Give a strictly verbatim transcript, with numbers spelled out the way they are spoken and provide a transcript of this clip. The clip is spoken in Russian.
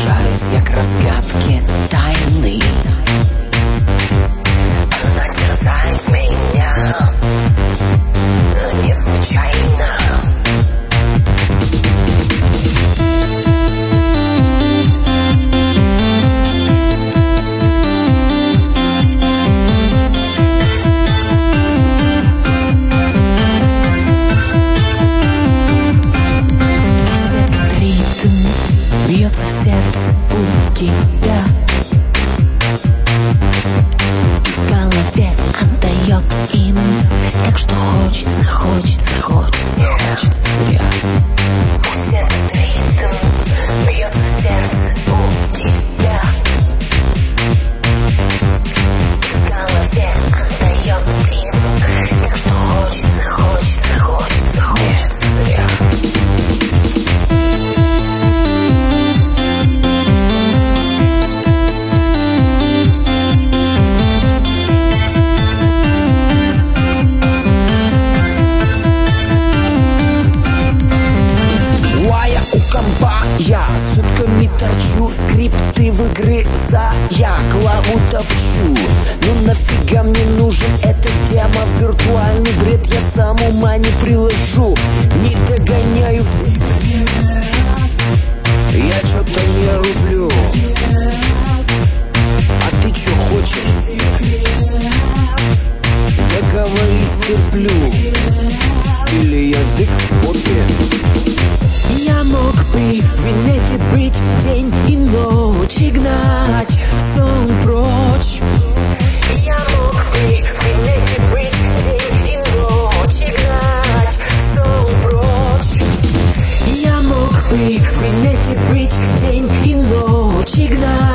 приближаюсь я к разгадке тайны. Она терзает меня, но не случайно. Бьется в сердце у тебя, в голове отдает им, так что хочется, хочется, хочется, хочется зря. Пусть этот ритм бьется в сердце у тебя, в голове отдает им, так что хочется, хочется, хочется, хочется зря. Я сутками торчу, скрипты в игры за я главу топчу. Ну нафига мне нужен этот демо, виртуальный бред, я сам ума не приложу. Не догоняю, я что-то не рублю. А ты что хочешь? Договорись, терплю. Или язык в попе. Я мог бы в инете быть день и ночь и гнать сон прочь. Я мог бы в инете быть день и ночь и гнать сон прочь. Я мог бы в инете быть день и ночь и гнать